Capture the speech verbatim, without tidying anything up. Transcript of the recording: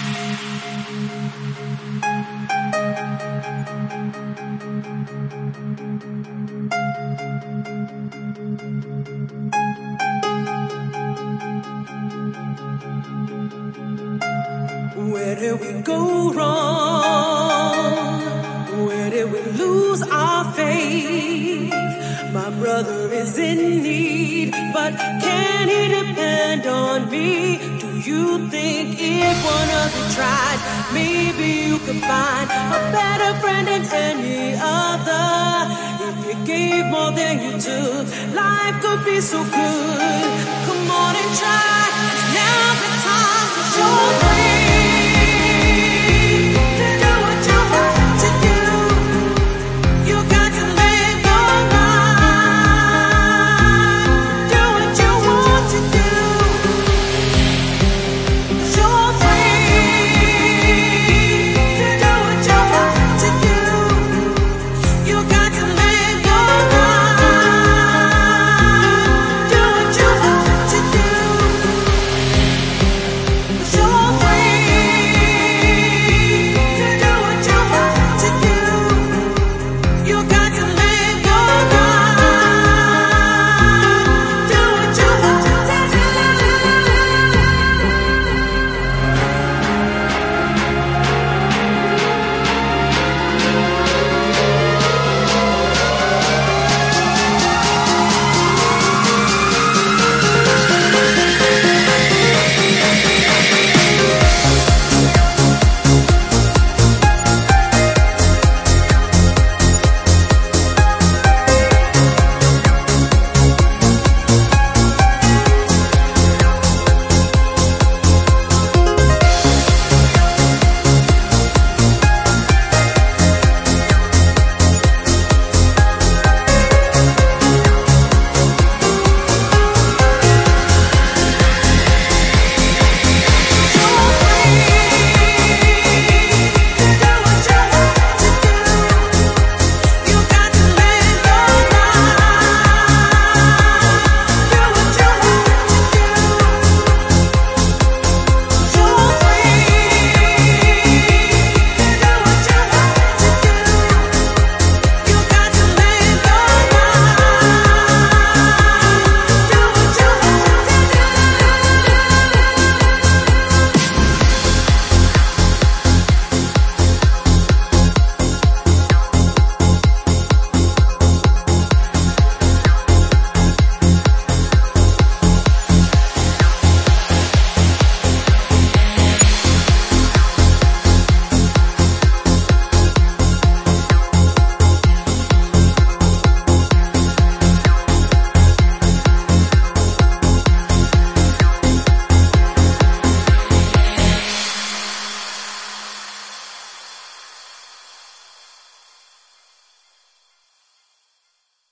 Where did we go wrong? Where did we lose our faith? My brother is in need, but can he depend on me? Do you think if one of you tried, maybe you could find a better friend than any other? If you gave more than you took, life could be so good. Come on and try, 'cause now's the time to show grace.